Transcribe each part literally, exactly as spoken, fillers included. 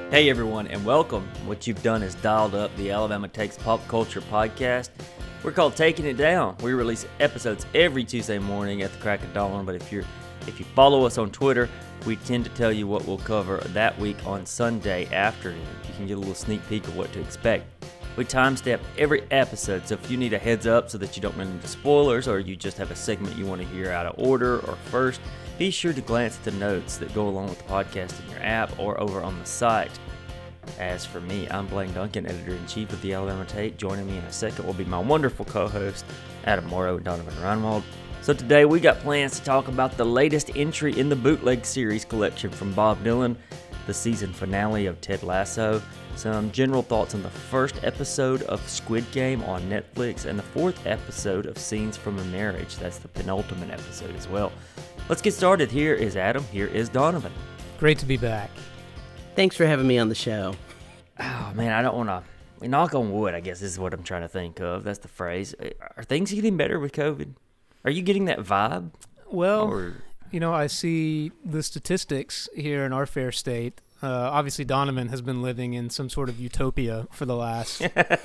Hey everyone, and welcome. What you've done is dialed up the Alabama Takes Pop Culture podcast. We're called Taking It Down. We release episodes every Tuesday morning at the crack of dawn, but if you're if you follow us on Twitter, we tend to tell you what we'll cover that week on Sunday afternoon. You can get a little sneak peek of what to expect. We timestamp every episode, so if you need a heads up so that you don't run into spoilers, or you just have a segment you want to hear out of order or first, be sure to glance at the notes that go along with the podcast in your app or over on the site. As for me, I'm Blaine Duncan, Editor-in-Chief of the Alabama Take. Joining me in a second will be my wonderful co-host, Adam Morrow and Donovan Reinwald. So today we got plans to talk about the latest entry in the Bootleg Series collection from Bob Dylan, the season finale of Ted Lasso, some general thoughts on the first episode of Squid Game on Netflix, and the fourth episode of Scenes from a Marriage. That's the penultimate episode as well. Let's get started. Here is Adam. Here is Donovan. Great to be back. Thanks for having me on the show. Oh, man, I don't want to... Knock on wood, I guess, is what I'm trying to think of. That's the phrase. Are things getting better with COVID? Are you getting that vibe? Well, Or... you know, I see the statistics here in our fair state. Uh, obviously, Donovan has been living in some sort of utopia for the last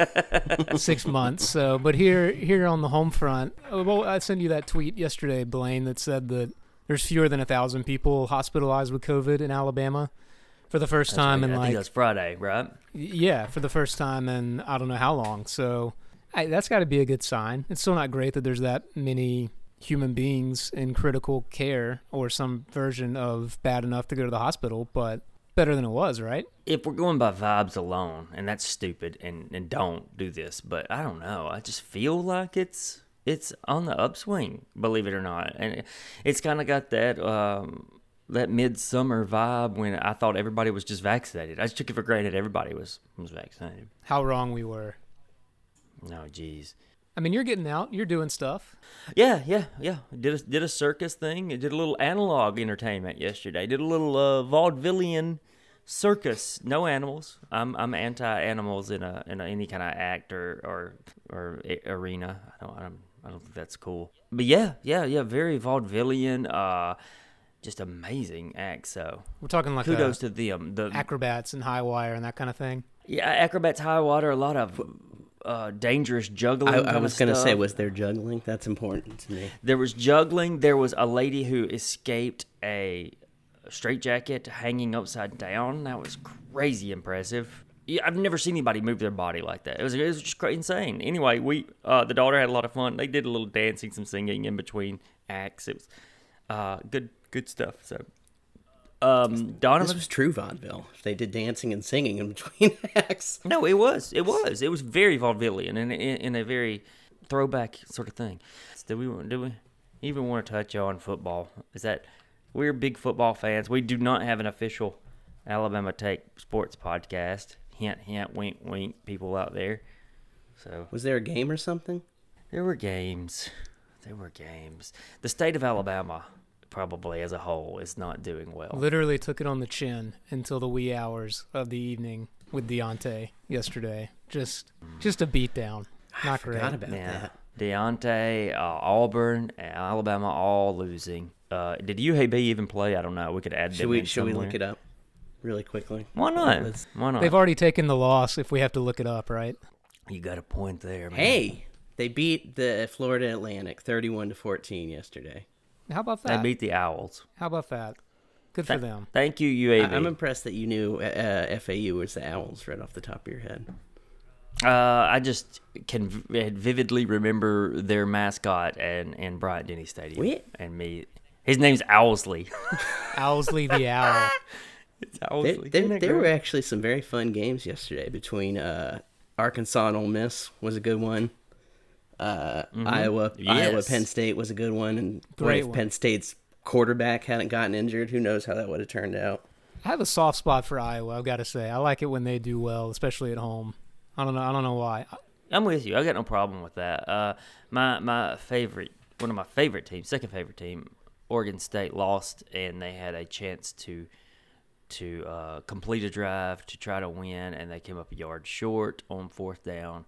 six months. So, but here, here on the home front, well, I sent you that tweet yesterday, Blaine, that said that there's fewer than a thousand people hospitalized with COVID in Alabama for the first That's time right. in I like think that's Friday, right? yeah, for the first time in I don't know how long. So, I, that's got to be a good sign. It's still not great that there's that many human beings in critical care or some version of bad enough to go to the hospital, but better than it was, right? If we're going by vibes alone, and that's stupid, and, and don't do this, but I don't know. I just feel like it's it's on the upswing, believe it or not. And it, it's kind of got that um, that midsummer vibe when I thought everybody was just vaccinated. I just took it for granted everybody was, was vaccinated. How wrong we were. No, geez. I mean, you're getting out. You're doing stuff. Yeah, yeah, yeah. Did a, did a circus thing. Did a little analog entertainment yesterday. Did a little uh, vaudevillian circus. No animals. I'm I'm anti-animals in a in a, any kind of act or or or a- arena. I don't I don't I don't think that's cool. But yeah, yeah, yeah. Very vaudevillian. Uh, just amazing act. So We're talking like kudos a, to them. The acrobats and high wire and that kind of thing. yeah, acrobats, high water. A lot of uh, dangerous juggling. I, kind I of was going to say, stuff. was there juggling? That's important to me. There was juggling. There was a lady who escaped a straitjacket hanging upside down. That was crazy impressive. Yeah, I've never seen anybody move their body like that. It was, it was just crazy, insane. Anyway, we uh, the daughter had a lot of fun. They did a little dancing, some singing in between acts. It was uh, good, good stuff. So, um, Donovan. This was true vaudeville. If they did dancing and singing in between acts. No, it was. It was. It was very vaudevillian and in, in a very throwback sort of thing. Do we do we even want to touch on football? Is that we're big football fans? We do not have an official Alabama Take sports podcast. Hint, hint, wink, wink. People out there. So Was there a game or something? there were games. There were games. The state of Alabama, probably as a whole, is not doing well. Literally took it on the chin until the wee hours of the evening with Deontay yesterday. Just, just a beatdown. Not great. Forgot about Yeah. that. Deontay, uh, Auburn, Alabama, all losing. Uh, did U A B even play? I don't know. We could add Should them we in should we somewhere. look it up really quickly? Why not? Let's- Why not? They've already taken the loss if we have to look it up, right? You got a point there, man. Hey, they beat the Florida Atlantic thirty-one to fourteen yesterday. How about They that? beat the Owls. How about that? Good for Th- them. Thank you, U A B. I- I'm impressed that you knew uh, F A U was the Owls right off the top of your head. Uh, I just can v- vividly remember their mascot and, and Bryant Denny Stadium. Wait. And me. His name's Owlsley. Owlsley the Owl. It's There, Owlsley. there, Isn't that there were great? actually some very fun games yesterday between uh, Arkansas and Ole Miss was a good one. Uh, Iowa, Iowa, Yes. Penn State was a good one, and boy, Great if one. Penn State's quarterback hadn't gotten injured, who knows how that would have turned out. I have a soft spot for Iowa, I've got to say. I like it when they do well, especially at home. I don't know. I don't know why. I'm with you. I got no problem with that. Uh, my my favorite, one of my favorite teams, second favorite team, Oregon State lost, and they had a chance to to uh, complete a drive to try to win, and they came up a yard short on fourth down.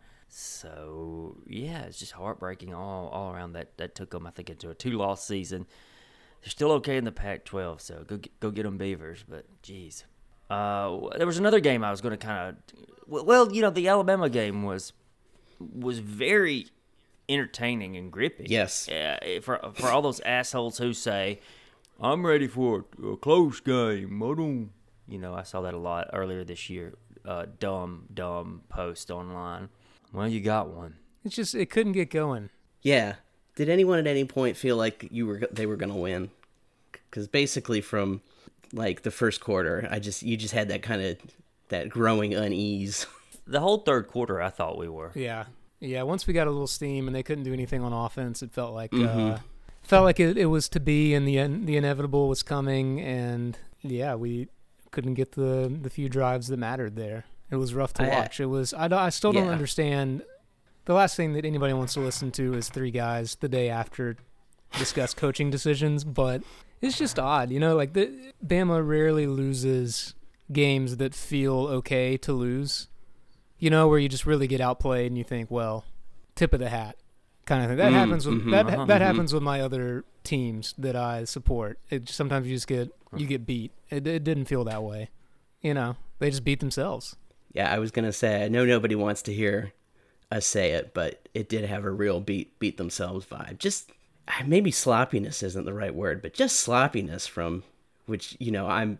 So yeah, it's just heartbreaking all all around. That that took them, I think, into a two loss season. They're still okay in the Pac twelve, so go get, go get them Beavers. But geez, Uh, there was another game I was going to kind of, well, you know, the Alabama game was was very entertaining and gripping. Yes. Uh, for for all those assholes who say, "I'm ready for a close game," I don't, you know, I saw that a lot earlier this year. Uh, dumb, dumb post online. Well, you got one. It's just it couldn't get going. Yeah. Did anyone at any point feel like you were they were going to win? Because basically from like the first quarter, I just you just had that kind of that growing unease. The whole third quarter, I thought we were. Yeah, yeah. Once we got a little steam and they couldn't do anything on offense, it felt like Mm-hmm. uh, felt like it, it was to be, and the the inevitable was coming, and yeah, we couldn't get the the few drives that mattered there. It was rough to I, watch. It was. I, don't- I still don't yeah. understand. The last thing that anybody wants to listen to is three guys the day after discuss coaching decisions, but it's just odd, you know. Like the Bama rarely loses games that feel okay to lose. You know, where you just really get outplayed and you think, well, tip of the hat kind of thing. That Mm, happens with mhm, that uh-huh, that mhm. happens with my other teams that I support. It sometimes you just get you get beat. It, it didn't feel that way. You know, they just beat themselves. Yeah, I was going to say, I know nobody wants to hear us say it, but it did have a real beat beat themselves vibe. Just maybe sloppiness isn't the right word, but just sloppiness from which, you know, I'm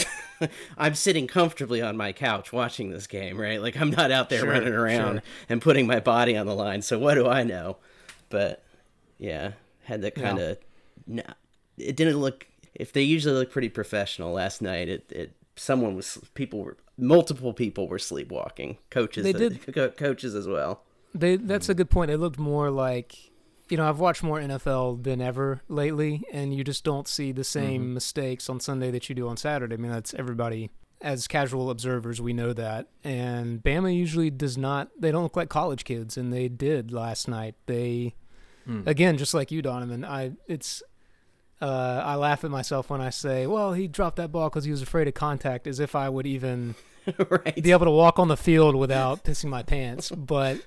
I'm sitting comfortably on my couch watching this game, right? Like I'm not out there Sure, running around sure. and putting my body on the line. So what do I know? But yeah, had that Yeah. kind of no, it didn't look. If they usually look pretty professional, last night it it someone was people were multiple people were sleepwalking. Coaches, They that- did- co- coaches as well. They that's a good point. They looked more like, you know, I've watched more N F L than ever lately, and you just don't see the same Mm-hmm. mistakes on Sunday that you do on Saturday. I mean, that's everybody. As casual observers, we know that. And Bama usually does not, they don't look like college kids, and they did last night. They, Mm. again, just like you, Donovan, I, it's, uh, I laugh at myself when I say, well, he dropped that ball because he was afraid of contact, as if I would even Right. be able to walk on the field without pissing my pants. But,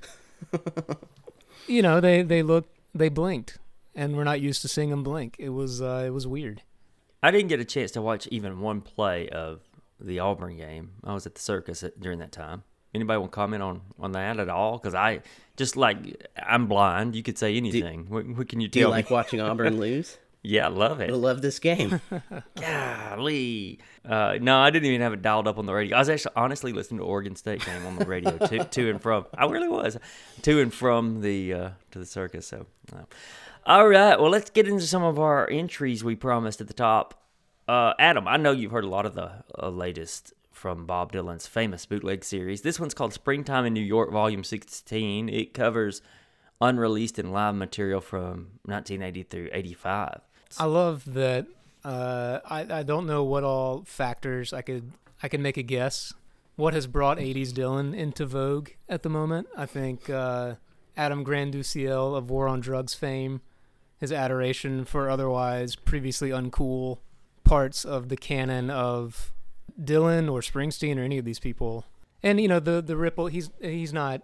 you know, they, they look, they blinked, and we're not used to seeing them blink. It was, uh, it was weird. I didn't get a chance to watch even one play of the Auburn game. I was at the circus at, during that time. Anybody want to comment on, on that at all? Because I just like I'm blind. You could say anything. what, what can you Do you tell like me? watching Auburn lose? Yeah, I love I it. love this game. Golly. Uh, no, I didn't even have it dialed up on the radio. I was actually honestly listening to Oregon State game on the radio to, to and from. I really was to and from the uh, to the circus. So, uh. All right. Well, let's get into some of our entries we promised at the top. Uh, Adam, I know you've heard a lot of the uh, latest from Bob Dylan's famous bootleg series. This one's called Springtime in New York, Volume sixteen. It covers unreleased and live material from nineteen eighty through eighty-five. I love that. Uh, I I don't know what all factors I could I could make a guess. What has brought eighties Dylan into vogue at the moment? I think uh, Adam Granduciel of War on Drugs fame, his adoration for otherwise previously uncool parts of the canon of Dylan or Springsteen or any of these people, and you know the the ripple. He's he's not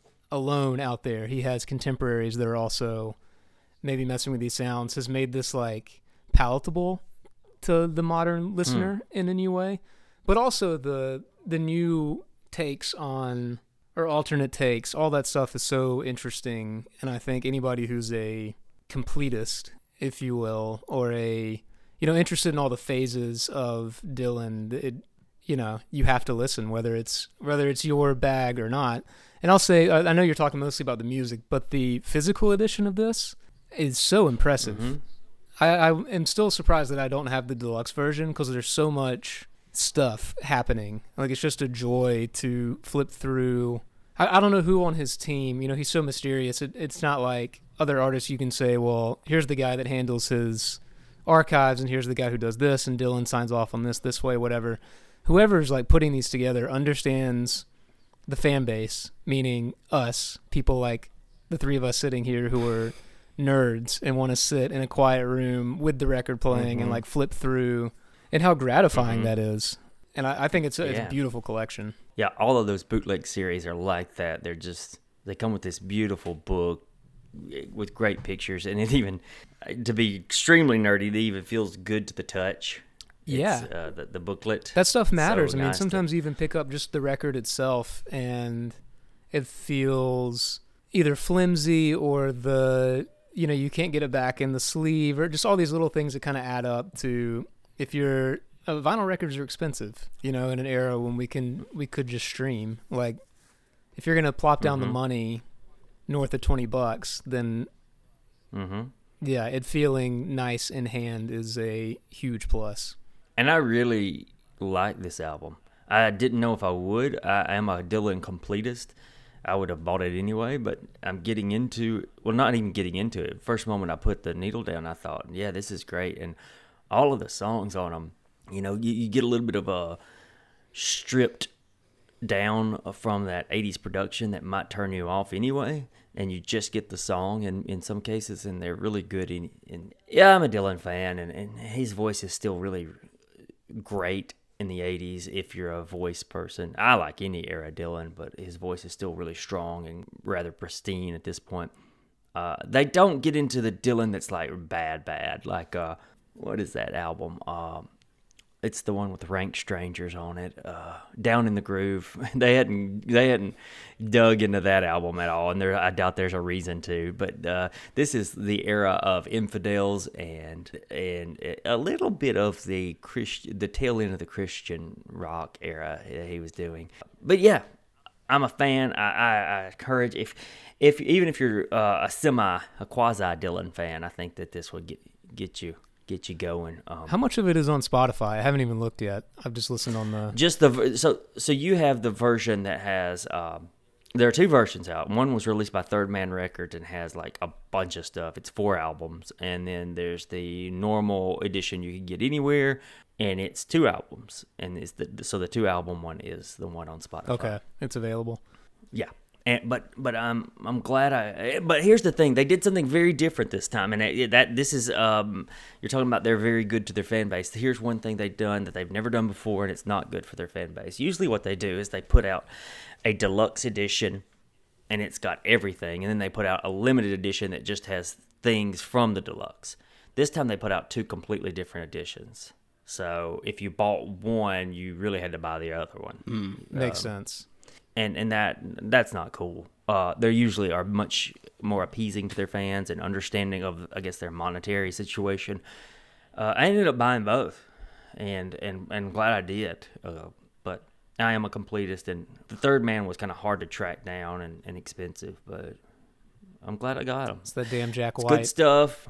alone out there. He has contemporaries that are also maybe messing with these sounds. Has made this like palatable to the modern listener in a new way, but also the the new takes on or alternate takes, all that stuff is so interesting. And I think anybody who's a completist, if you will, or a you know interested in all the phases of Dylan, it, you know you have to listen, whether it's whether it's your bag or not. And I'll say, I I know you're talking mostly about the music, but the physical edition of this is so impressive. Mm-hmm. I, I am still surprised that I don't have the deluxe version because there's so much stuff happening. Like, it's just a joy to flip through. I, I don't know who on his team, you know, he's so mysterious. It, it's not like other artists you can say, well, here's the guy that handles his archives and here's the guy who does this and Dylan signs off on this this way, whatever. Whoever's like putting these together understands the fan base, meaning us, people like the three of us sitting here who are nerds and want to sit in a quiet room with the record playing Mhm. and like flip through, and how gratifying Mhm. that is. And I, I think it's a, it's Yeah. a beautiful collection. Yeah, all of those bootleg series are like that. They're just, they come with this beautiful book with great pictures, and it even, to be extremely nerdy, it even feels good to the touch. Yeah. It's, uh, the, the booklet. That stuff matters. So I mean, nice sometimes to, you even pick up just the record itself and it feels either flimsy or the, you know, you can't get it back in the sleeve, or just all these little things that kind of add up to, if you're, uh, vinyl records are expensive, you know, in an era when we can, we could just stream. Like, if you're going to plop down mm-hmm. the money north of twenty bucks, then mm-hmm. yeah, it feeling nice in hand is a huge plus. And I really like this album. I didn't know if I would. I am a Dylan completist. I would have bought it anyway, but I'm getting into, well, not even getting into it. First moment I put the needle down, I thought, yeah, this is great. And all of the songs on them, you know, you, you get a little bit of a stripped down from that eighties production that might turn you off anyway, and you just get the song in, in some cases, and they're really good. In, in, yeah, I'm a Dylan fan, and, and his voice is still really great in the eighties if you're a voice person. I like any era Dylan, but his voice is still really strong and rather pristine at this point. Uh, they don't get into the Dylan that's like bad, bad. Like, uh, what is that album? Um, it's the one with Rank Strangers on it. Uh, Down in the Groove. They hadn't they hadn't dug into that album at all, and there I doubt there's a reason to. But uh, this is the era of Infidels and and a little bit of the Christ, the tail end of the Christian rock era he was doing. But yeah, I'm a fan. I, I, I encourage if if even if you're uh, a semi a quasi Dylan fan, I think that this would get get you. get you going. Um, How much of it is on Spotify? I haven't even looked yet. I've just listened on the... Just the... So so you have the version that has... Um, there are two versions out. One was released by Third Man Records and has like a bunch of stuff. It's four albums. And then there's the normal edition you can get anywhere, and it's two albums. And it's the so the two album one is the one on Spotify. Okay, it's available. Yeah. And, but but I'm I'm glad I. But here's the thing: they did something very different this time, and it, that this is um you're talking about they're very good to their fan base. Here's one thing they've done that they've never done before, and it's not good for their fan base. Usually, what they do is they put out a deluxe edition, and it's got everything, and then they put out a limited edition that just has things from the deluxe. This time, they put out two completely different editions. So if you bought one, you really had to buy the other one. Mm, makes um, sense. And and that that's not cool. Uh, they usually are much more appeasing to their fans and understanding of, I guess, their monetary situation. Uh, I ended up buying both, and and, and glad I did. Uh, but I am a completist, and the Third Man was kind of hard to track down and, and expensive, but I'm glad I got them. It's the damn Jack It's White. good stuff.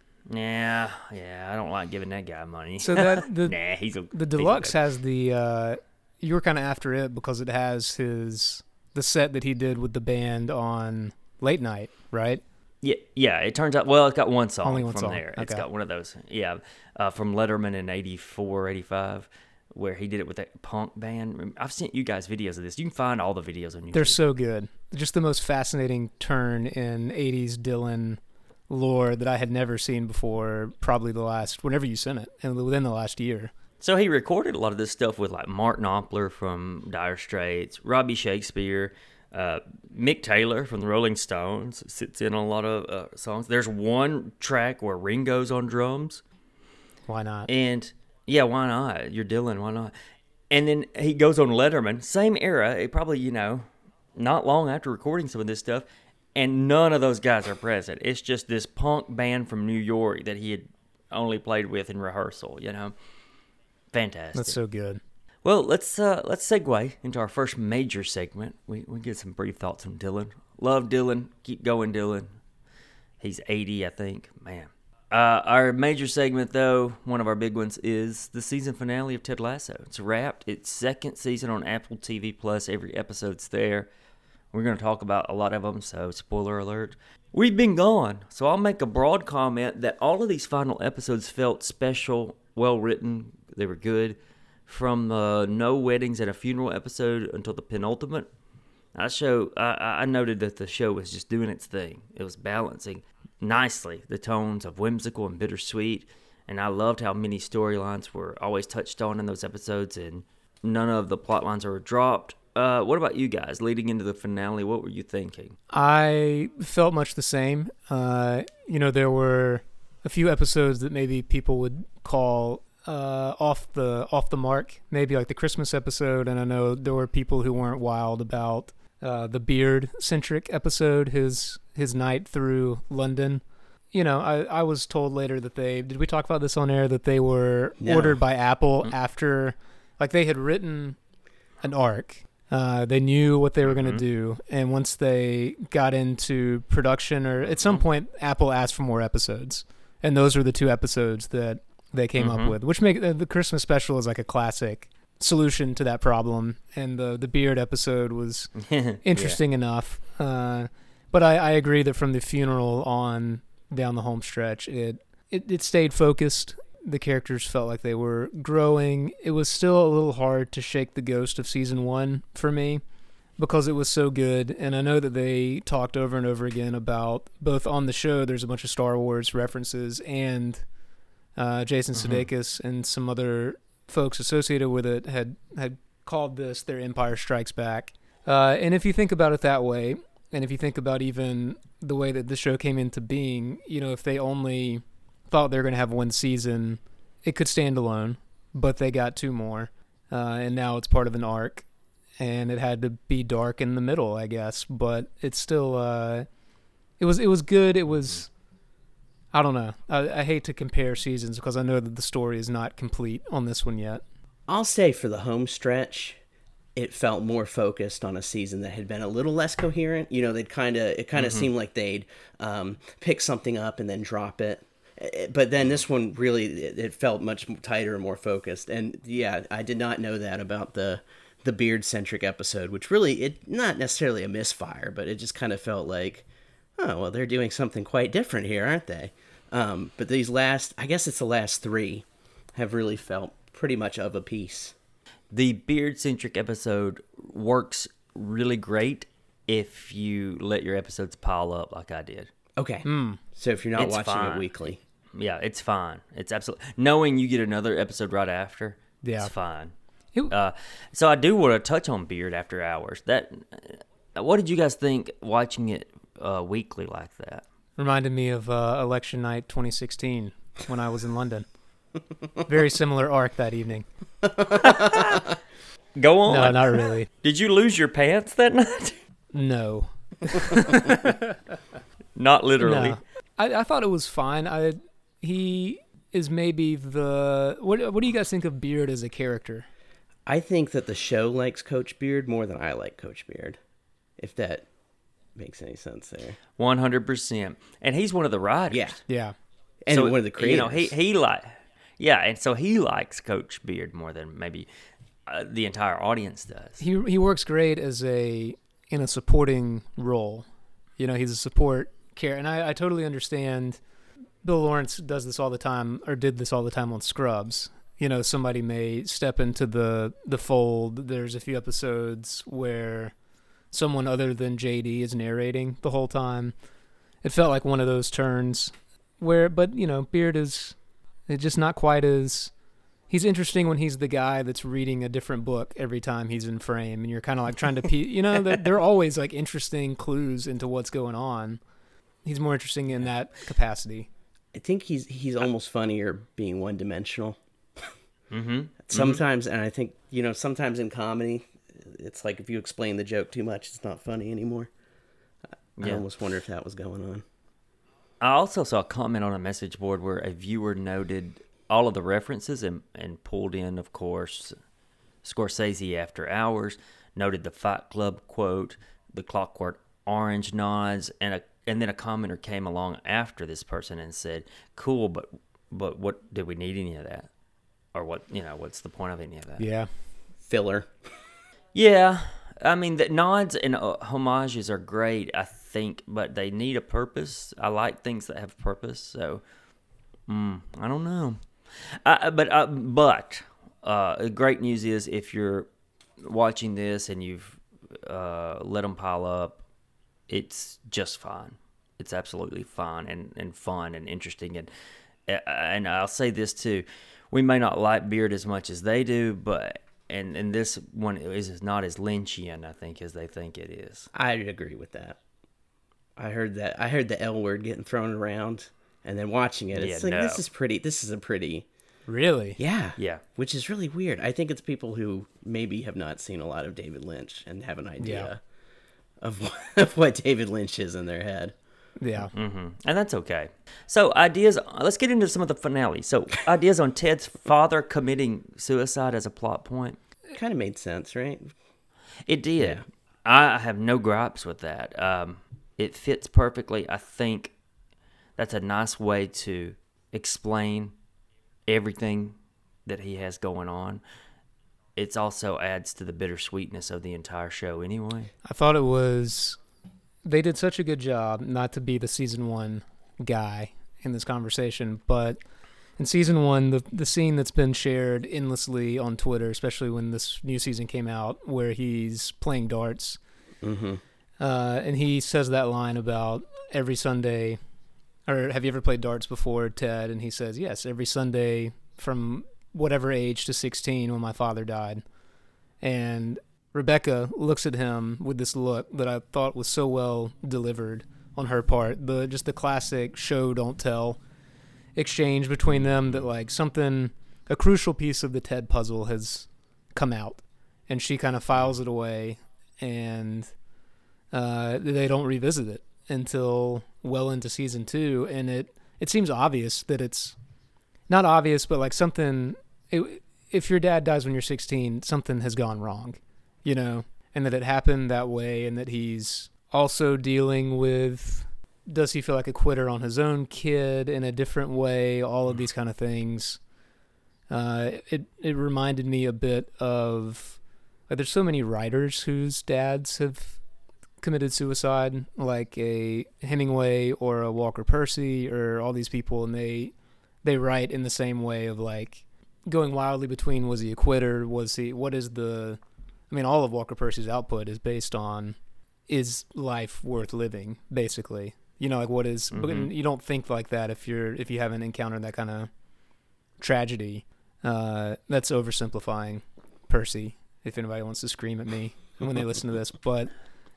Yeah, yeah. I don't like giving that guy money. So that the nah, he's a the deluxe has the. Uh, you were kind of after it because it has his the set that he did with the band on Late Night, right? Yeah, yeah. It turns out, well, it's got one song Only one from song. there. Okay. It's got one of those, yeah, uh, from Letterman in eighty-four, eighty-five, where he did it with that punk band. I've sent you guys videos of this. You can find all the videos on YouTube. They're so good. Just the most fascinating turn in eighties Dylan lore that I had never seen before, probably the last, whenever you sent it, and within the last year. So he recorded a lot of this stuff with like Mark Knopfler from Dire Straits, Robbie Shakespeare, uh, Mick Taylor from the Rolling Stones sits in on a lot of uh, songs. There's one track where Ringo's on drums. Why not? And yeah, why not? You're Dylan, why not? And then he goes on Letterman, same era, it probably, you know, not long after recording some of this stuff, and none of those guys are present. It's just this punk band from New York that he had only played with in rehearsal, you know? Fantastic. That's so good. Well, let's uh, let's segue into our first major segment. We we get some brief thoughts on Dylan. Love Dylan. Keep going, Dylan. He's eighty, I think. Man. Uh, our major segment, though, one of our big ones, is the season finale of Ted Lasso. It's wrapped. It's second season on Apple T V Plus. Every episode's there. We're going to talk about a lot of them, so spoiler alert. We've been gone, so I'll make a broad comment that all of these final episodes felt special, well-written. They were good. From the No Weddings and a Funeral episode until the penultimate, I show I, I noted that the show was just doing its thing. It was balancing nicely the tones of whimsical and bittersweet, and I loved how many storylines were always touched on in those episodes, and none of the plot lines were dropped. Uh, what about you guys? Leading into the finale, what were you thinking? I felt much the same. Uh, you know, there were a few episodes that maybe people would call uh, off the off the mark, maybe like the Christmas episode. And I know there were people who weren't wild about uh, the Beard centric episode, his his night through London. You know, I, I was told later that they, did we talk about this on air, that they were No. ordered by Apple after, like they had written an arc. Uh, they knew what they were going to Mhm. do. And once they got into production, or at some point, Apple asked for more episodes. And those were the two episodes that they came Mhm. up with, which make uh, the Christmas special is like a classic solution to that problem. And the, the Beard episode was interesting enough. Uh, but I, I agree that from the funeral on down the home stretch, it, it it stayed focused. The characters felt like they were growing. It was still a little hard to shake the ghost of season one for me because it was so good. And I know that they talked over and over again about, both on the show, there's a bunch of Star Wars references, and uh, Jason Mhm. Sudeikis and some other folks associated with it had, had called this their Empire Strikes Back. Uh, and if you think about it that way, and if you think about even the way that the show came into being, you know, if they only thought they were going to have one season, it could stand alone, but they got two more, uh, and now it's part of an arc, and it had to be dark in the middle, I guess, but it's still, uh, it was it was good. It was, I don't know. I, I hate to compare seasons because I know that the story is not complete on this one yet. I'll say for the home stretch, it felt more focused on a season that had been a little less coherent. You know, they'd kind of, it kind of Mhm. seemed like they'd um, pick something up and then drop it. Eh, But then this one really, it, it felt much tighter and more focused. And yeah, I did not know that about the the beard centric episode, which really, it not necessarily a misfire, but it just kind of felt like, oh well, they're doing something quite different here, aren't they? Um, but these last, I guess it's the last three, have really felt pretty much of a piece. The beard-centric episode works really great if you let your episodes pile up like I did. Okay. So if you're not It's watching fine. it weekly. Yeah, it's fine. It's absolutely, knowing you get another episode right after. Yeah. It's fine. It- Uh, so I do want to touch on Beard After Hours. That, uh, what did you guys think watching it uh, weekly like that? Reminded me of uh, election night twenty sixteen when I was in London. Very similar arc that evening. Go on. No, not really. Did you lose your pants that night? No. Not literally. No. I, I thought it was fine. I he is maybe the what what do you guys think of Beard as a character? I think that the show likes Coach Beard more than I like Coach Beard. If that makes any sense there. one hundred percent. And he's one of the writers. Yeah. Yeah. And So, one of the creators. You know, he, he like, yeah, and so he likes Coach Beard more than maybe uh, the entire audience does. He he works great as a in a supporting role. You know, he's a support care, and I, I totally understand. Bill Lawrence does this all the time, or did this all the time on Scrubs. You know, somebody may step into the the fold. There's a few episodes where someone other than J D is narrating the whole time. It felt like one of those turns where, but you know, Beard is it's just not quite as. He's interesting when he's the guy that's reading a different book every time he's in frame, and you're kind of like trying to, pe- you know, there there are always like interesting clues into what's going on. He's more interesting in that capacity. I think he's he's almost funnier being one dimensional. Mm-hmm. Sometimes, and I think, you know, sometimes in comedy, it's like if you explain the joke too much, it's not funny anymore. I Yeah. almost wonder if that was going on. I also saw a comment on a message board where a viewer noted all of the references and, and pulled in, of course, Scorsese After Hours, noted the Fight Club quote, the Clockwork Orange nods, and a and then a commenter came along after this person and said, "Cool, but but what did we need any of that, or what you know what's the point of any of that?" Yeah. Filler. Yeah, I mean the nods and uh, homages are great, I think, but they need a purpose. I like things that have purpose, so mm, I don't know. Uh, but uh, but uh, the great news is if you're watching this and you've uh, let them pile up, it's just fine. It's absolutely fine and, and fun and interesting. And and I'll say this too, we may not like Beard as much as they do, but and, and this one is not as Lynchian, I think, as they think it is. I'd agree with that. I heard that. I heard the L word getting thrown around, and then watching it, it's Yeah, like no. this is pretty. This is a pretty Really? Yeah. Yeah. Which is really weird. I think it's people who maybe have not seen a lot of David Lynch and have an idea yeah. of, what, of what David Lynch is in their head. Yeah. Mm-hmm. And that's okay. So ideas, let's get into some of the finale. So ideas on Ted's father committing suicide as a plot point. It kind of made sense, right? It did. Yeah. I have no gripes with that. Um, it fits perfectly. I think that's a nice way to explain everything that he has going on. It also adds to the bittersweetness of the entire show anyway. I thought it was, they did such a good job, not to be the season one guy in this conversation, but in season one, the the scene that's been shared endlessly on Twitter, especially when this new season came out, where he's playing darts, mm-hmm. uh, and he says that line about every Sunday, or have you ever played darts before, Ted? And he says, yes, every Sunday from whatever age to sixteen when my father died. And Rebecca looks at him with this look that I thought was so well delivered on her part. The just the classic show don't tell exchange between them, that like something, a crucial piece of the Ted puzzle has come out, and she kind of files it away, and uh, they don't revisit it until well into season two. And it, it seems obvious that it's not obvious, but like something, it, if your dad dies when you're sixteen, something has gone wrong, you know, and that it happened that way, and that he's also dealing with, does he feel like a quitter on his own kid in a different way, all of these kind of things. Uh, it it reminded me a bit of, like, there's so many writers whose dads have committed suicide, like a Hemingway or a Walker Percy or all these people, and they they write in the same way of like going wildly between, was he a quitter, was he, what is the, I mean, all of Walker Percy's output is based on, is life worth living, basically. You know, like what is, mm-hmm. you don't think like that if you're, if you haven't encountered that kind of tragedy. Uh, that's oversimplifying Percy, if anybody wants to scream at me when they listen to this. But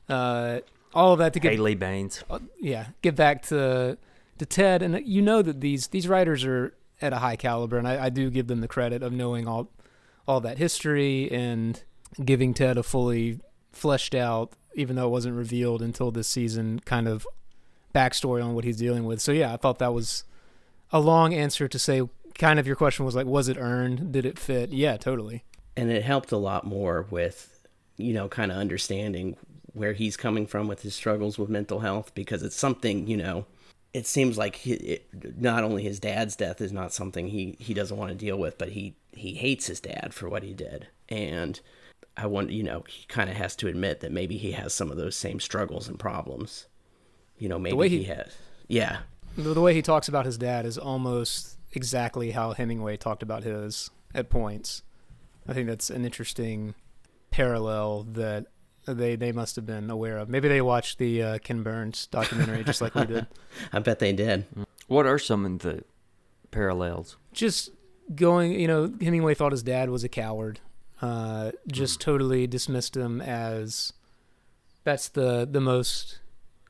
uh, all of that to get, Haley Baines. Uh, yeah, get back to to Ted. And you know that these, these writers are at a high caliber, and I, I do give them the credit of knowing all, all that history and giving Ted a fully fleshed out, even though it wasn't revealed until this season, kind of backstory on what he's dealing with. So yeah, I thought that was a long answer to say, kind of your question was like, was it earned? Did it fit? Yeah, totally. And it helped a lot more with, you know, kind of understanding where he's coming from with his struggles with mental health, because it's something, you know, it seems like he, it, not only his dad's death is not something he, he doesn't want to deal with, but he, he hates his dad for what he did. And I want, you know, he kind of has to admit that maybe he has some of those same struggles and problems. You know, maybe he, he has. Yeah. The, the way he talks about his dad is almost exactly how Hemingway talked about his at points. I think that's an interesting parallel that they they must have been aware of. Maybe they watched the uh, Ken Burns documentary just like we did. I bet they did. What are some of the parallels? Just going, you know, Hemingway thought his dad was a coward. Uh, just mm. totally dismissed him as, that's the the most,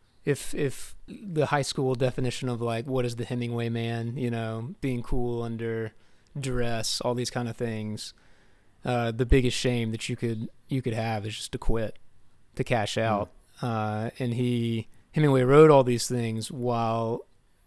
if if the high school definition of like, what is the Hemingway man, you know, being cool under duress, all these kind of things. Uh, the biggest shame that you could you could have is just to quit, to cash out. Mm. Uh, and he Hemingway wrote all these things while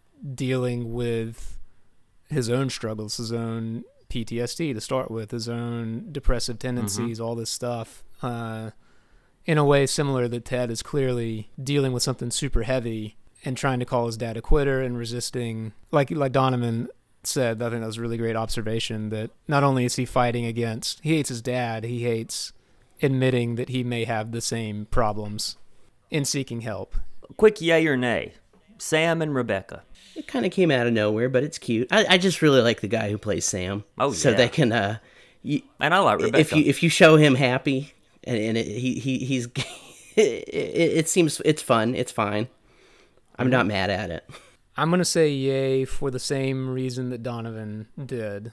dealing with his own struggles, his own P T S D to start with, his own depressive tendencies, mm-hmm. all this stuff. Uh, in a way similar that Ted is clearly dealing with something super heavy and trying to call his dad a quitter and resisting, like like Donovan said, I think that was a really great observation, that not only is he fighting against, he hates his dad, he hates admitting that he may have the same problems in seeking help. Quick yay or nay, Sam and Rebecca. It kind of came out of nowhere, but it's cute. I, I just really like the guy who plays Sam. Oh, so yeah. they can, uh, you, and I like Rebecca. If you if you show him happy, and, and it, he he he's, it, it, it seems it's fun, it's fine. I'm mm-hmm. not mad at it. I'm going to say yay for the same reason that Donovan did,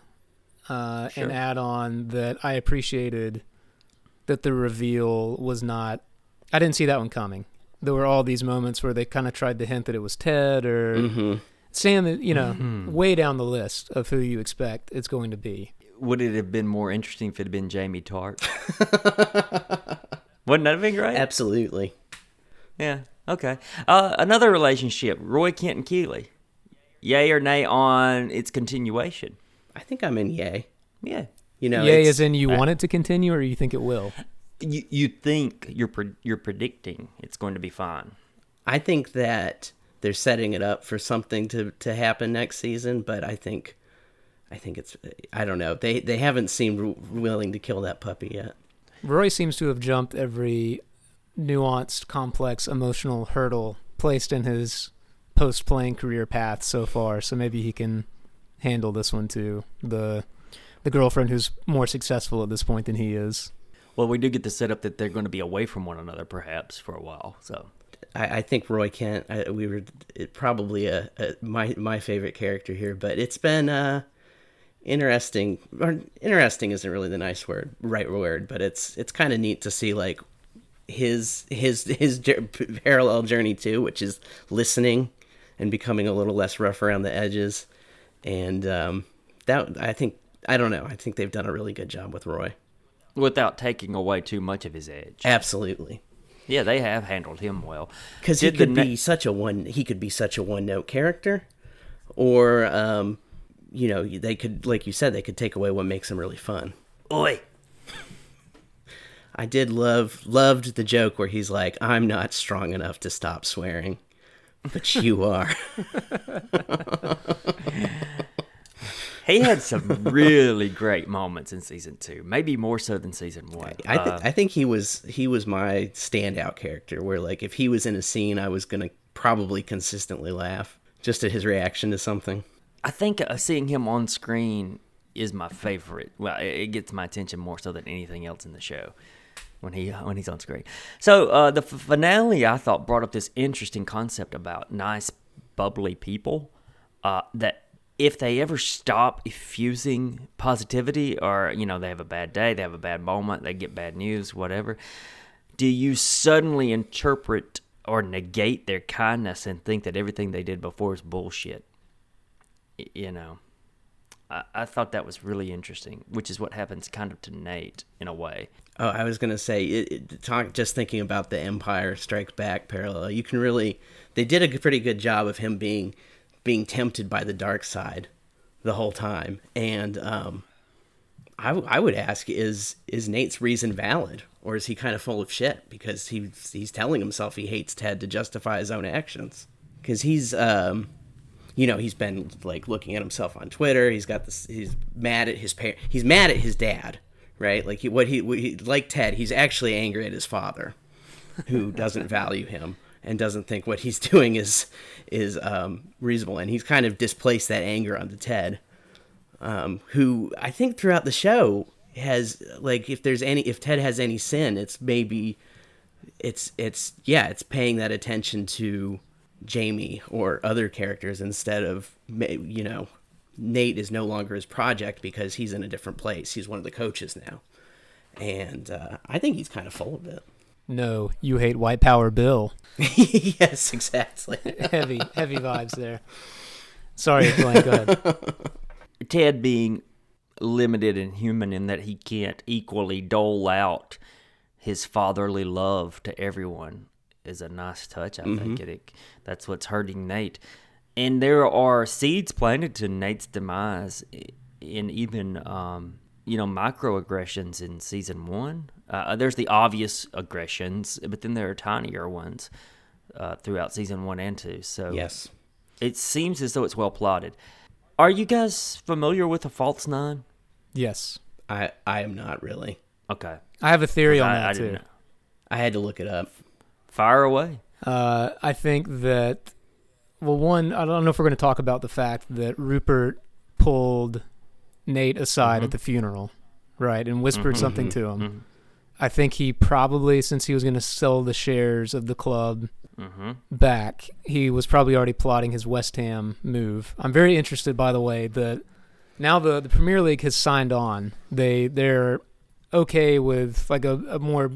uh, sure. and add on that I appreciated that the reveal was not, I didn't see that one coming. There were all these moments where they kind of tried to hint that it was Ted, or mm-hmm. Sam, you know, Mhm. way down the list of who you expect it's going to be. Would it have been more interesting if it had been Jamie Tart? Wouldn't that have been great? Absolutely. Yeah. Okay. Uh, another relationship, Roy Kent and Keeley. Yay or nay on its continuation? I think I'm in yay. Yeah. You know, Yay, it's- as in you want it to continue, or you think it will? You you think you're pre- you're predicting it's going to be fine. I think that they're setting it up for something to, to happen next season, but I think, I think it's, I don't know. They they haven't seemed w- willing to kill that puppy yet. Roy seems to have jumped every nuanced, complex, emotional hurdle placed in his post-playing career path so far, so maybe he can handle this one too. The the girlfriend who's more successful at this point than he is. Well, we do get the setup that they're going to be away from one another, perhaps, for a while. So I, I think Roy Kent, I, we were it, probably a, a my my favorite character here, but it's been uh, interesting. Or interesting isn't really the nice word, right word, but it's it's kind of neat to see like his his his parallel journey too, which is listening and becoming a little less rough around the edges, and um, that I think I don't know. I think they've done a really good job with Roy. without taking away too much of his edge. Absolutely. Yeah, they have handled him well. Because he Did the could ne- be such a one. He could be such a one-note character, or um, you know, they could, like you said, they could take away what makes him really fun. Oi. I did love loved the joke where he's like, "I'm not strong enough to stop swearing, but you are." He had some really great moments in season two, maybe more so than season one. I th- Uh, I think he was he was my standout character. Where like if he was in a scene, I was gonna probably consistently laugh just at his reaction to something. I think uh, seeing him on screen is my favorite. Well, it, it gets my attention more so than anything else in the show when he when he's on screen. So uh, the f- finale, I thought, brought up this interesting concept about nice, bubbly people uh, that if they ever stop effusing positivity, or you know they have a bad day, they have a bad moment, they get bad news, whatever, do you suddenly interpret or negate their kindness and think that everything they did before is bullshit? You know, I, I thought that was really interesting, which is what happens kind of to Nate in a way. Oh, I was gonna say, it, it, talk, just thinking about the Empire Strikes Back parallel, you can really, they did a pretty good job of him being being tempted by the dark side the whole time, and um, I, w- I would ask, is is Nate's reason valid, or is he kind of full of shit because he he's telling himself he hates Ted to justify his own actions? Because he's um, you know, he's been like looking at himself on Twitter. He's got this. He's mad at his parent. He's mad at his dad, right? Like he, what he, what he, like Ted. He's actually angry at his father, who doesn't value him and doesn't think what he's doing is is um, reasonable. And he's kind of displaced that anger onto Ted, um, who I think throughout the show has like if there's any if Ted has any sin, it's maybe it's it's yeah it's paying that attention to Jamie or other characters instead of, you know, Nate is no longer his project because he's in a different place. He's one of the coaches now. And uh, I think he's kind of full of it. No, you hate white power Bill. Yes, exactly. heavy, heavy vibes there. Sorry, Blaine, go ahead. Ted being limited and human in that he can't equally dole out his fatherly love to everyone is a nice touch. I mm-hmm. think it, it that's what's hurting Nate. And there are seeds planted to Nate's demise in even um, you know microaggressions in season one. Uh, there's the obvious aggressions, but then there are tinier ones uh, throughout season one and two. So yes, it seems as though it's well plotted. Are you guys familiar with the False Nine? Yes. I I am not really. Okay. I have a theory on I, that I too. didn't know. I had to look it up. Fire away. Uh, I think that, well, one, I don't know if we're going to talk about the fact that Rupert pulled Nate aside mm-hmm. at the funeral, right, and whispered mm-hmm. something to him. Mm-hmm. I think he probably, since he was going to sell the shares of the club mm-hmm. back, he was probably already plotting his West Ham move. I'm very interested, by the way, that now the, the Premier League has signed on. They, they're okay with like a, a more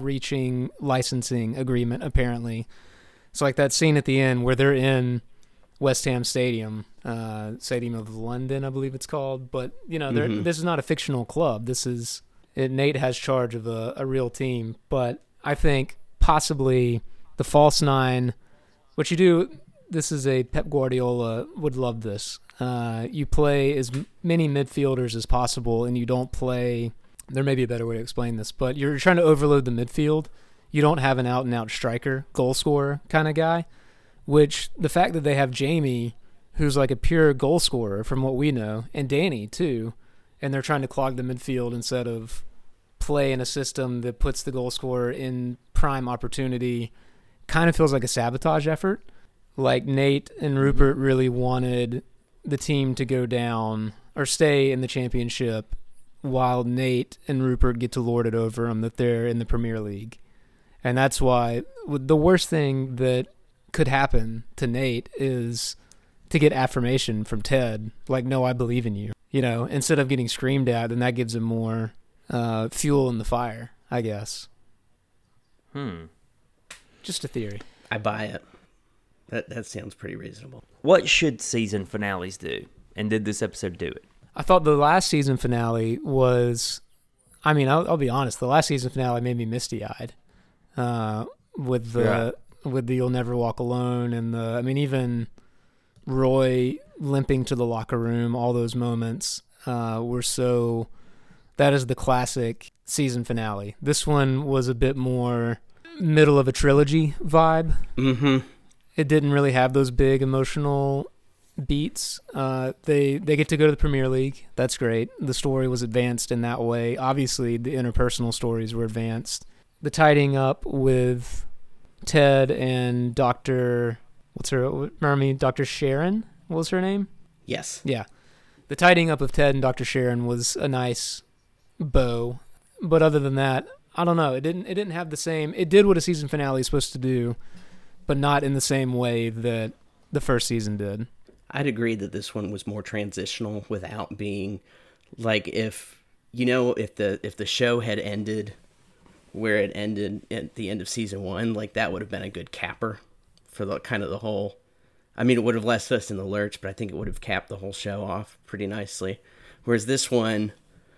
broad-reaching licensing agreement, apparently. So like that scene at the end where they're in West Ham Stadium, uh, Stadium of London, I believe it's called. But, you know, Mm-hmm. this is not a fictional club. This is, it, Nate has charge of a, a real team. But I think possibly the false nine, what you do, this is a Pep Guardiola would love this. Uh, you play as many midfielders as possible, and you don't play, there may be a better way to explain this, but you're trying to overload the midfield. You don't have an out-and-out striker, goal scorer kind of guy, which the fact that they have Jamie, who's like a pure goal scorer from what we know, and Danny too, and they're trying to clog the midfield instead of play in a system that puts the goal scorer in prime opportunity, kind of feels like a sabotage effort. Like Nate and Rupert really wanted the team to go down or stay in the championship while Nate and Rupert get to lord it over them that they're in the Premier League. And that's why the worst thing that could happen to Nate is to get affirmation from Ted, like, no, I believe in you. You know, instead of getting screamed at, then that gives him more uh, fuel in the fire, I guess. Hmm. Just a theory. I buy it. That that sounds pretty reasonable. What should season finales do? And did this episode do it? I thought the last season finale was, I mean, I'll, I'll be honest, the last season finale made me misty-eyed uh, with the Yeah. with the "You'll Never Walk Alone" and the, I mean, even Roy limping to the locker room. All those moments uh, were so. That is the classic season finale. This one was a bit more middle of a trilogy vibe. Mm-hmm. It didn't really have those big emotional beats. Uh, they they get to go to the Premier League. That's great. The story was advanced in that way. Obviously, the interpersonal stories were advanced. The tidying up with Ted and Doctor What's her? Remember me? Doctor Sharon. What was her name? Yes. Yeah. The tidying up of Ted and Doctor Sharon was a nice bow. But other than that, I don't know. It didn't. It didn't have the same. It did what a season finale is supposed to do, but not in the same way that the first season did. I'd agree that this one was more transitional without being like if you know if the if the show had ended where it ended at the end of season one, like that would have been a good capper for the kind of the whole. I mean, it would have left us in the lurch, but I think it would have capped the whole show off pretty nicely. Whereas this one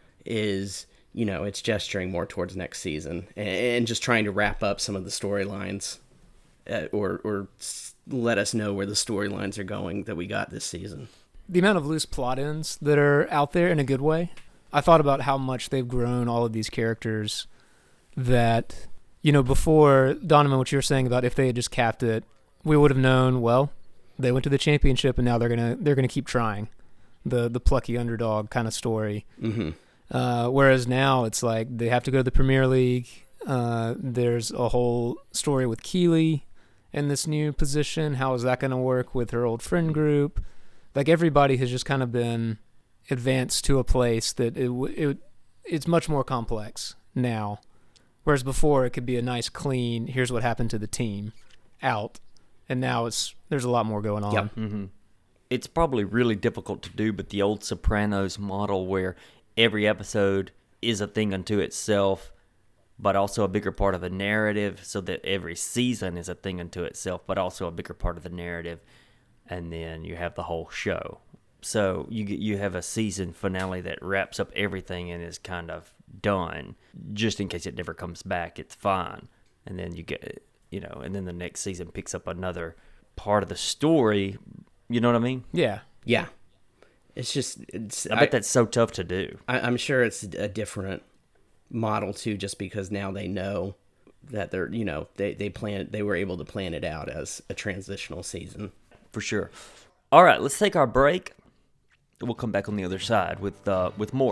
is, you know, it's gesturing more towards next season and, and just trying to wrap up some of the storylines. Uh, or or let us know where the storylines are going that we got this season. The amount of loose plot ends that are out there in a good way. I thought about how much they've grown all of these characters that, you know, before, Donovan, what you were saying about if they had just capped it, we would have known, well, they went to the championship and now they're going to they're gonna keep trying. The the plucky underdog kind of story. Mm-hmm. Uh, whereas now it's like they have to go to the Premier League. Uh, there's a whole story with Keely in this new position. How is that going to work with her old friend group? Like everybody has just kind of been advanced to a place that it, it it's much more complex now. Whereas before it could be a nice clean, here's what happened to the team, out. And now it's there's a lot more going on. Yep. Mm-hmm. It's probably really difficult to do, but the old Sopranos model where every episode is a thing unto itself, but also a bigger part of the narrative, so that every season is a thing unto itself, but also a bigger part of the narrative, and then you have the whole show. So you get, you have a season finale that wraps up everything and is kind of done, just in case it never comes back. It's fine, and then you get, you know, and then the next season picks up another part of the story. You know what I mean? Yeah. Yeah. It's just, it's, I bet I, that's so tough to do. I, I'm sure it's a different model too, just because now they know that they're, you know, they, they plan, they were able to plan it out as a transitional season. For sure. All right, let's take our break. We'll come back on the other side with uh, with more.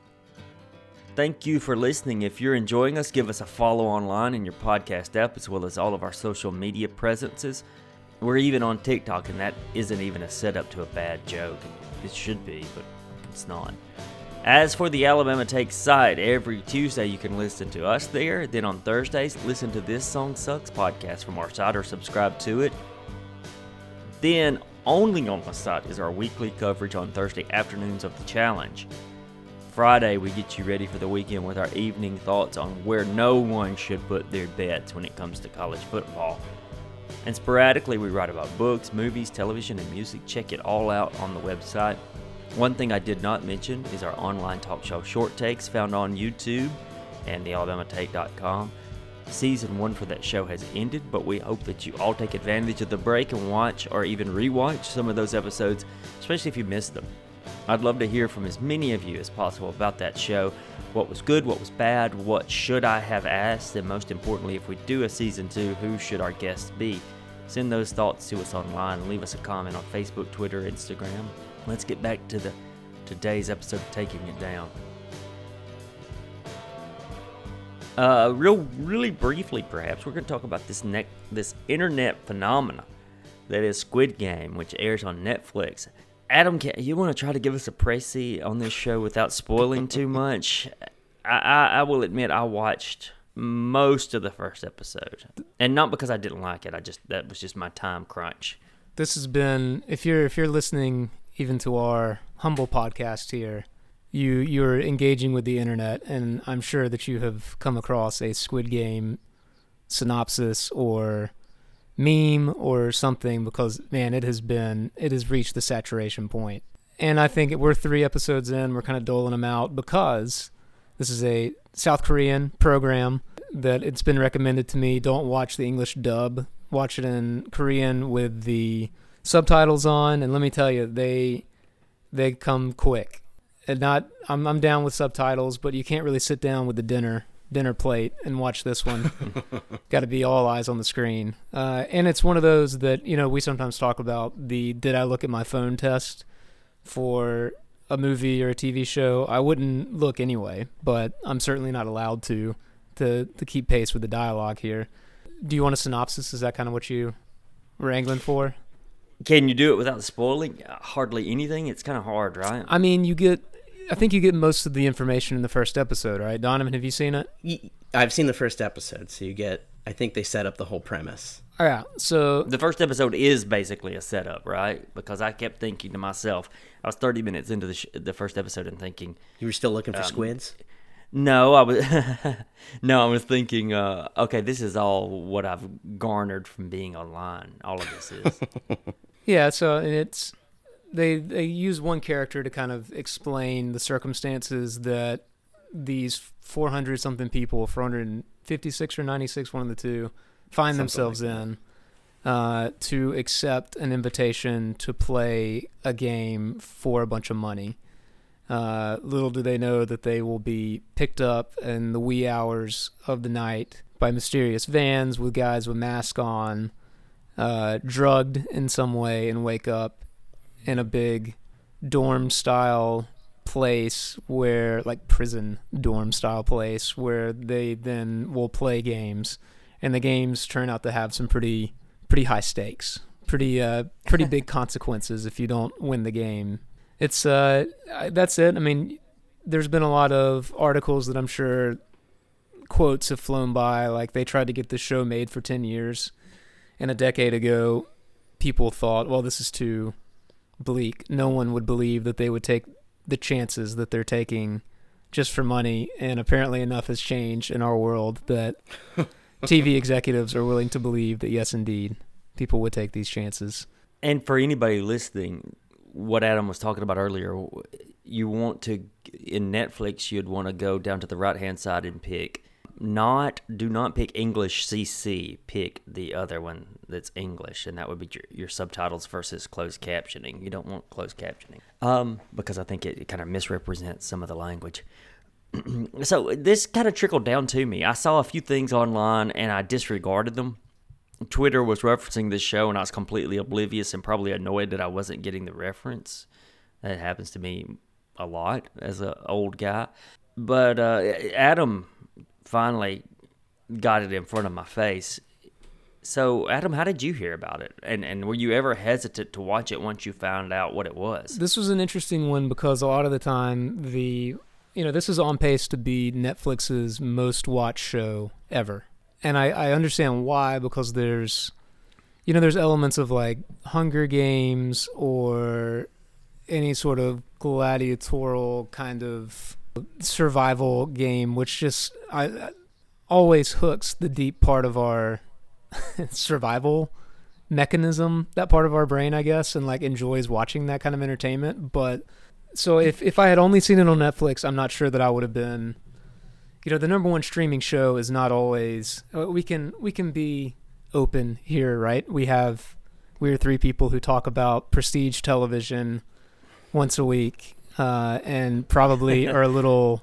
Thank you for listening. If you're enjoying us, give us a follow online in your podcast app, as well as all of our social media presences. We're even on TikTok, and that isn't even a setup to a bad joke. It should be, but it's not. As for the Alabama Takes site, every Tuesday you can listen to us there. Then on Thursdays, listen to This Song Sucks podcast from our site or subscribe to it. Then only on the site is our weekly coverage on Thursday afternoons of the Challenge. Friday, we get you ready for the weekend with our evening thoughts on where no one should put their bets when it comes to college football. And sporadically, we write about books, movies, television, and music. Check it all out on the website. One thing I did not mention is our online talk show Short Takes, found on YouTube and the alabama take dot com. Season one for that show has ended, but we hope that you all take advantage of the break and watch or even rewatch some of those episodes, especially if you missed them. I'd love to hear from as many of you as possible about that show. What was good, what was bad, what should I have asked, and most importantly, if we do a season two, who should our guests be? Send those thoughts to us online and leave us a comment on Facebook, Twitter, Instagram. Let's get back to the today's episode of Taking It Down. Uh, real, really briefly, perhaps, we're going to talk about this ne- this internet phenomena that is Squid Game, which airs on Netflix. Adam, you want to try to give us a précis on this show without spoiling too much? I, I, I will admit I watched most of the first episode, and not because I didn't like it. I just that was just my time crunch. This has been, if you're if you're listening even to our humble podcast here, you you're engaging with the internet, and I'm sure that you have come across a Squid Game synopsis or meme or something, because man, it has been it has reached the saturation point. And I think we're three episodes in, we're kind of doling them out because this is a South Korean program that it's been recommended to me. Don't watch the English dub, watch it in Korean with the subtitles on, and let me tell you, they they come quick. And not I'm I'm down with subtitles, but you can't really sit down with the dinner dinner plate and watch this one. Got to be all eyes on the screen. Uh, and it's one of those that, you know, we sometimes talk about the did I look at my phone test for a movie or a T V show. I wouldn't look anyway, but I'm certainly not allowed to to to keep pace with the dialogue here. Do you want a synopsis? Is that kind of what you were angling for? Can you do it without spoiling hardly anything? It's kind of hard, right? I mean, you get I think you get most of the information in the first episode, right? Donovan, have you seen it? I've seen the first episode, so you get, I think they set up the whole premise. Oh, yeah, so... The first episode is basically a setup, right? Because I kept thinking to myself, I was thirty minutes into the sh- the first episode and thinking... You were still looking for um, squids? No, I was no, I was thinking, uh, okay, this is all what I've garnered from being online. All of this is. Yeah, so it's... They they use one character to kind of explain the circumstances that these four hundred something people, four hundred fifty-six or ninety-six, one of the two, find Something themselves like in uh, to accept an invitation to play a game for a bunch of money. Uh, little do they know that they will be picked up in the wee hours of the night by mysterious vans with guys with masks on, uh, drugged in some way, and wake up in a big dorm-style place where, like prison dorm-style place, where they then will play games, and the games turn out to have some pretty pretty high stakes, pretty uh, pretty big consequences if you don't win the game. It's uh, that's it. I mean, there's been a lot of articles that I'm sure quotes have flown by, like they tried to get this show made for ten years, and a decade ago, people thought, well, this is too bleak. No one would believe that they would take the chances that they're taking just for money, and apparently enough has changed in our world that T V executives are willing to believe that yes, indeed, people would take these chances. And for anybody listening, what Adam was talking about earlier, you want to, in Netflix, you'd want to go down to the right-hand side and pick Not, do not pick English C C, pick the other one that's English, and that would be your, your subtitles versus closed captioning. You don't want closed captioning, um, because I think it, it kind of misrepresents some of the language. So this kind of trickled down to me. I saw a few things online, and I disregarded them. Twitter was referencing this show, and I was completely oblivious and probably annoyed that I wasn't getting the reference. That happens to me a lot as an old guy. But uh, Adam finally got it in front of my face. So, Adam, how did you hear about it? And and were you ever hesitant to watch it once you found out what it was? This was an interesting one because a lot of the time, the you know, this is on pace to be Netflix's most watched show ever. And I, I understand why, because there's, you know, there's elements of like Hunger Games or any sort of gladiatorial kind of survival game, which just I, I always hooks the deep part of our survival mechanism, that part of our brain, I guess, and like enjoys watching that kind of entertainment. But so if, if I had only seen it on Netflix, I'm not sure that I would have been, you know, the number one streaming show is not always, we can, we can be open here, right? We have, we're three people who talk about prestige television once a week, uh, and probably are a little,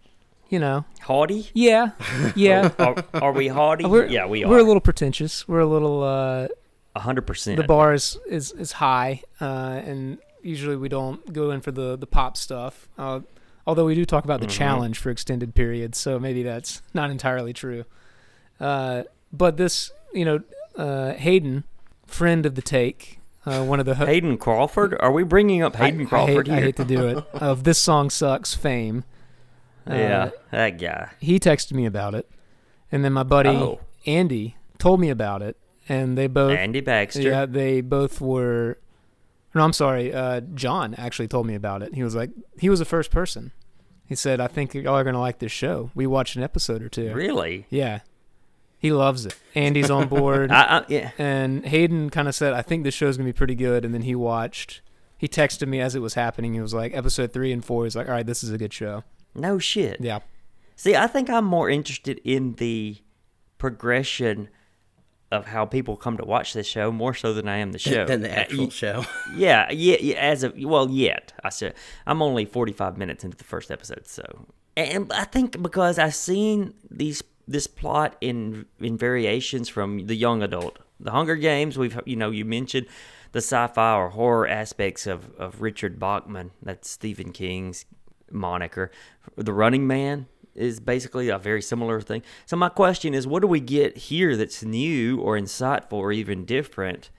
you know, haughty. Yeah, yeah. Are, are we haughty? We're, yeah, we are. We're a little pretentious. We're a little. Uh, A hundred percent. The bar is is, is high, uh, and usually we don't go in for the the pop stuff. Uh, although we do talk about the mm-hmm. challenge for extended periods, so maybe that's not entirely true. Uh, but this, you know, uh, Hayden, friend of the take, uh, one of the ho- Hayden Crawford. Are we bringing up Hayden I, Crawford I hate, here? I hate to do it. Of This Song Sucks fame. Uh, yeah, that guy. He texted me about it, and then my buddy oh. Andy told me about it, and they both Andy Baxter. Yeah, they both were. No, I'm sorry. Uh, John actually told me about it. He was like, he was the first person. He said, "I think y'all are gonna like this show." We watched an episode or two. Really? Yeah. He loves it. Andy's on board. I, I, yeah. And Hayden kind of said, "I think this show's gonna be pretty good." And then he watched. He texted me as it was happening. He was like, "Episode three and four." He's like, "All right, this is a good show." No shit. Yeah. See, I think I'm more interested in the progression of how people come to watch this show more so than I am the show. Than the actual uh, show. Yeah, yeah, yeah. As of well, yet I said I'm only forty-five minutes into the first episode, so and I think because I've seen these this plot in in variations from the young adult, the Hunger Games. We've you know you mentioned the sci-fi or horror aspects of of Richard Bachman. That's Stephen King's moniker. The Running Man is basically a very similar thing. So my question is, what do we get here that's new or insightful or even different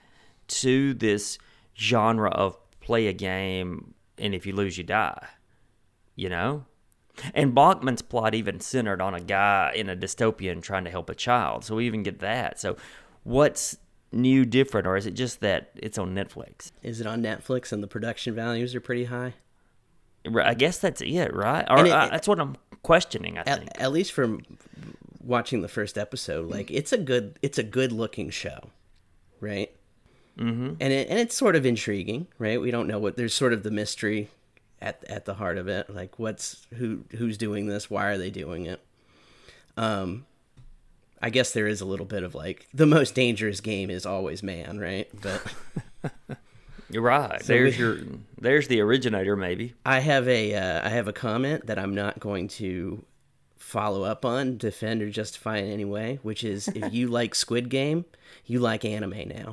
to this genre of play a game and if you lose, you die? You know? And Bachman's plot even centered on a guy in a dystopian trying to help a child. So we even get that. So what's new, different, or is it just that it's on Netflix? Is it on Netflix and the production values are pretty high? I guess that's it, right? Or it, uh, that's what I'm questioning, I at, think. At least from watching the first episode, like it's a good it's a good looking show, right? Mm-hmm. And it and it's sort of intriguing, right? We don't know what there's sort of the mystery at at the heart of it, like what's who who's doing this, why are they doing it? Um, I guess there is a little bit of like the most dangerous game is always man, right? But you're right. So there's we, your there's the originator, maybe. I have a uh, I have a comment that I'm not going to follow up on, defend or justify in any way, which is if you like Squid Game, you like anime now.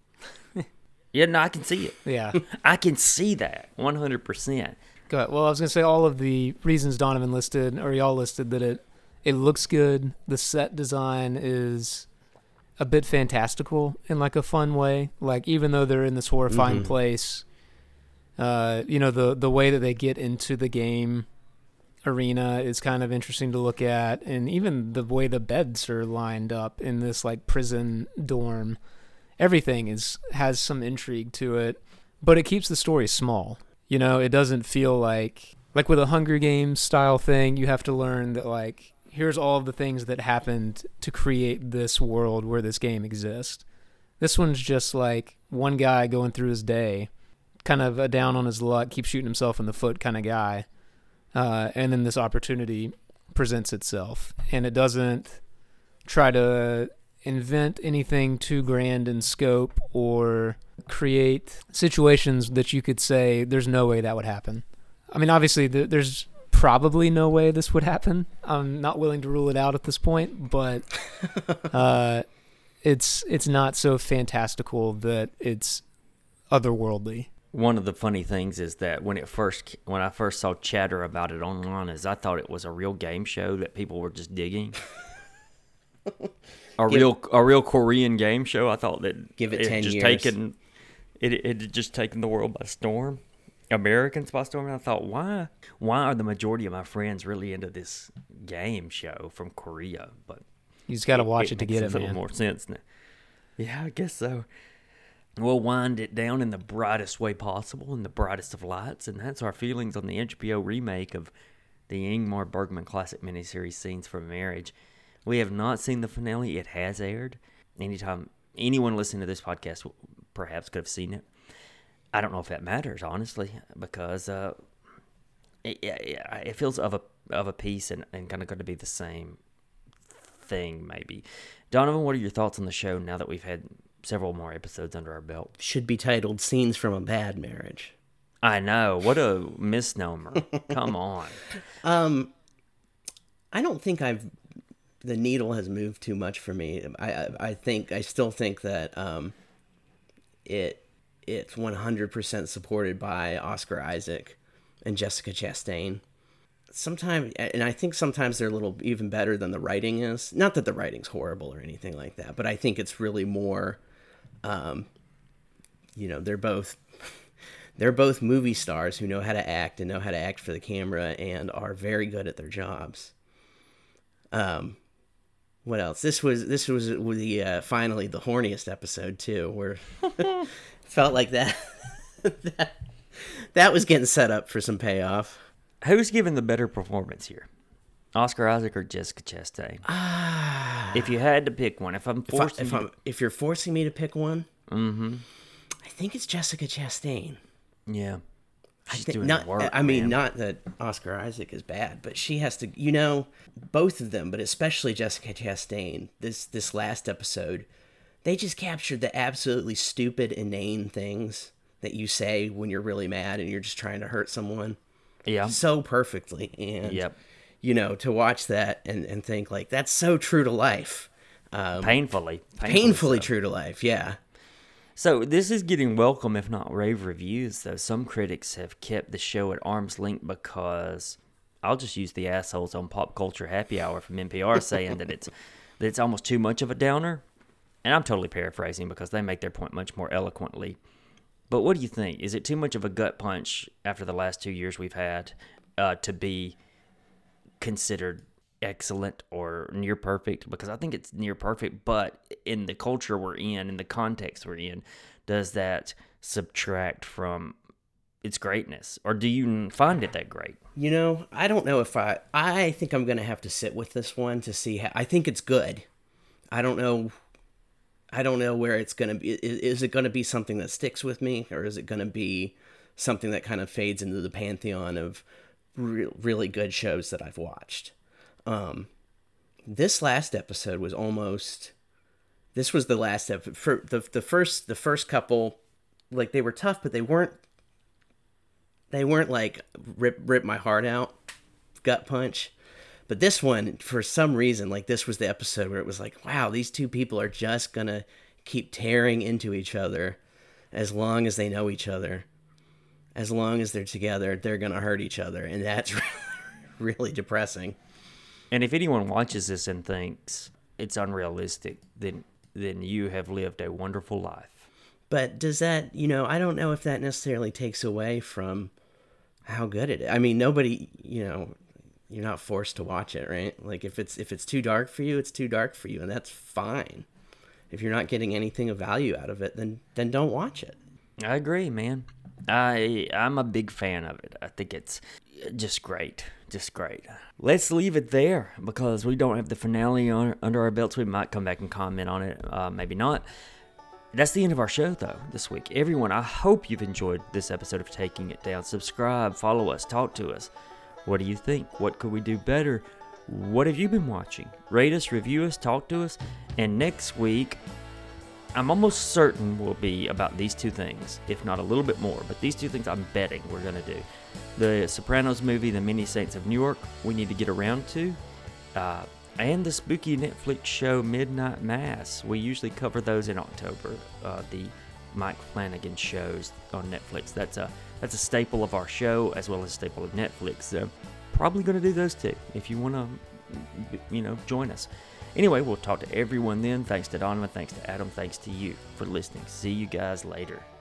Yeah, no, I can see it. Yeah. I can see that one hundred percent. Go ahead. Well, I was going to say all of the reasons Donovan listed, or y'all listed, that it, it looks good. The set design is a bit fantastical in like a fun way. Like even though they're in this horrifying mm-hmm. place, uh, you know, the, the way that they get into the game arena is kind of interesting to look at. And even the way the beds are lined up in this like prison dorm, everything is has some intrigue to it, but it keeps the story small. You know, it doesn't feel like like with a Hunger Games style thing, you have to learn that like here's all of the things that happened to create this world where this game exists. This one's just like one guy going through his day, kind of a down on his luck, keep shooting himself in the foot kind of guy, uh, and then this opportunity presents itself, and it doesn't try to invent anything too grand in scope or create situations that you could say there's no way that would happen. I mean, obviously, th- there's probably no way this would happen. I'm not willing to rule it out at this point, but uh, it's it's not so fantastical that it's otherworldly. One of the funny things is that when it first when I first saw chatter about it online, is I thought it was a real game show that people were just digging. A give, real a real Korean game show. I thought that give it, it ten just years. Taken, it it had just taken the world by storm, Americans by storm. And I thought, why why are the majority of my friends really into this game show from Korea? But you just got to watch it, it to get it, man. A little more sense now. Yeah, I guess so. We'll wind it down in the brightest way possible, in the brightest of lights, and that's our feelings on the H B O remake of the Ingmar Bergman classic miniseries Scenes from Marriage. We have not seen the finale. It has aired. Anytime anyone listening to this podcast perhaps could have seen it. I don't know if that matters, honestly, because uh, it, it feels of a of a piece and, and kind of going to be the same thing, maybe. Donovan, what are your thoughts on the show now that we've had several more episodes under our belt? Should be titled Scenes from a Bad Marriage. I know. What a misnomer. Come on. Um, I don't think I've... The needle has moved too much for me. I I, I think... I still think that um, it it's one hundred percent supported by Oscar Isaac and Jessica Chastain. Sometimes... And I think sometimes they're a little even better than the writing is. Not that the writing's horrible or anything like that, but I think it's really more... Um, you know, they're both... They're both movie stars who know how to act and know how to act for the camera and are very good at their jobs. Um, what else? This was this was the uh, finally the horniest episode too, where felt like that, that that was getting set up for some payoff. Who's giving the better performance here, Oscar Isaac or Jessica Chastain? Ah, if you had to pick one, if I'm forcing, if, I, if, you I'm, if you're forcing me to pick one, mm-hmm. I think it's Jessica Chastain. Yeah, she's I think doing not, the work. I mean, man. not that Oscar Isaac is bad, but she has to. You know, both of them, but especially Jessica Chastain. This this last episode, they just captured the absolutely stupid, inane things that you say when you're really mad and you're just trying to hurt someone. Yeah, so perfectly, and yep. you know, to watch that and and think like that's so true to life. Um, painfully, painfully, painfully so. true to life. Yeah. So this is getting welcome, if not rave reviews, though. Some critics have kept the show at arm's length because I'll just use the assholes on Pop Culture Happy Hour from N P R saying that it's that it's almost too much of a downer. And I'm totally paraphrasing because they make their point much more eloquently. But what do you think? Is it too much of a gut punch after the last two years we've had uh, to be considered excellent or near perfect? Because I think it's near perfect, but in the culture we're in, in the context we're in, does that subtract from its greatness, or do you find it that great? You know, I don't know if I I think I'm gonna have to sit with this one to see how. I think it's good. I don't know I don't know where it's gonna be. Is, is it gonna be something that sticks with me, or is it gonna be something that kind of fades into the pantheon of re- really good shows that I've watched? Um, this last episode was almost, this was the last episode for the, the first, the first couple, like they were tough, but they weren't, they weren't like rip, rip my heart out, gut punch. But this one, for some reason, like this was the episode where it was like, wow, these two people are just going to keep tearing into each other as long as they know each other. As long as they're together, they're going to hurt each other. And that's really, really depressing. And if anyone watches this and thinks it's unrealistic, then then you have lived a wonderful life. But does that, you know, I don't know if that necessarily takes away from how good it is. I mean, nobody, you know, you're not forced to watch it, right? Like if it's if it's too dark for you, it's too dark for you, and that's fine. If you're not getting anything of value out of it, then then don't watch it. I agree, man. I I'm a big fan of it. I think it's just great. Just great. Let's leave it there because we don't have the finale on, under our belts. We might come back and comment on it, uh, maybe not. That's the end of our show, though, this week. Everyone, I hope you've enjoyed this episode of Taking It Down. Subscribe, follow us, talk to us. What do you think? What could we do better? What have you been watching? Rate us, review us, talk to us. And next week, I'm almost certain will be about these two things, if not a little bit more. But these two things I'm betting we're going to do. The Sopranos movie, The Many Saints of Newark, we need to get around to. Uh, and the spooky Netflix show Midnight Mass. We usually cover those in October. Uh, the Mike Flanagan shows on Netflix. That's a that's a staple of our show as well as a staple of Netflix. So probably going to do those two if you want to, you know, join us. Anyway, we'll talk to everyone then. Thanks to Donovan. Thanks to Adam. Thanks to you for listening. See you guys later.